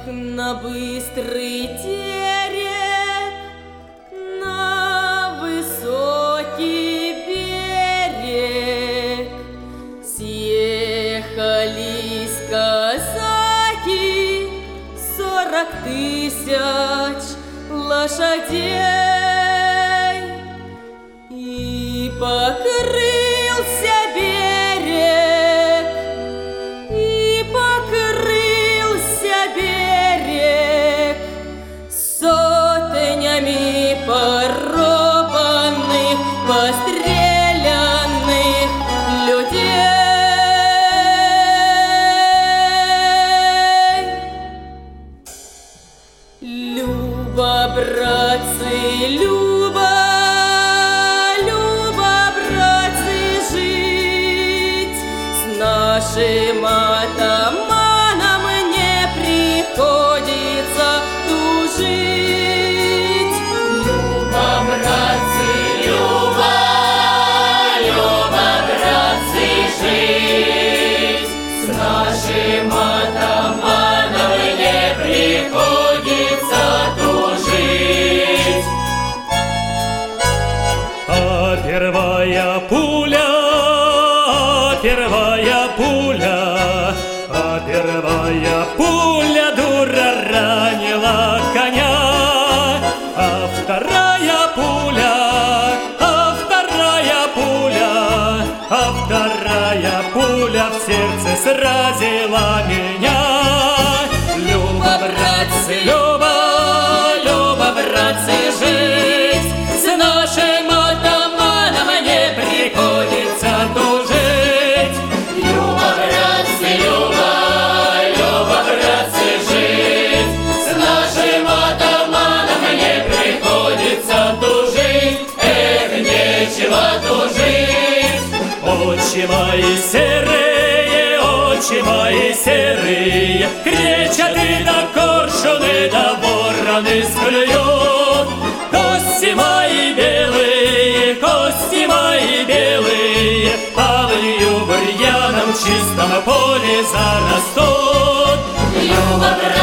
на быстрый терек, на высокий берег съехались казаки, 40 000 лошадей, и покрылся берег, и покрылся берег сотнями порубанных, постреляных людей. Люба, братцы, Люба, Люба, братцы, жить с нашим атаманом не приходится тужить. Люба, братцы, Люба, Люба, братцы, жить с нашим атаманом не приходится тужить. А первая пуля, первая пуля, а первая пуля дура ранила коня, а вторая пуля, а вторая пуля, а вторая пуля в сердце сразила меня. Люба, братцы, Люба, Люба, братцы, жить с нашим атаманом не приходится тужить. Люба, братцы, Люба, Люба, братцы, жить с нашим атаманом не приходится тужить. Эх, нечего тужить. Очи мои серые, кричат и на коршуны, да вороны склюют. Кости мои белые, кости мои белые, павлью бурьяном в чистом поле зарастут. Люба,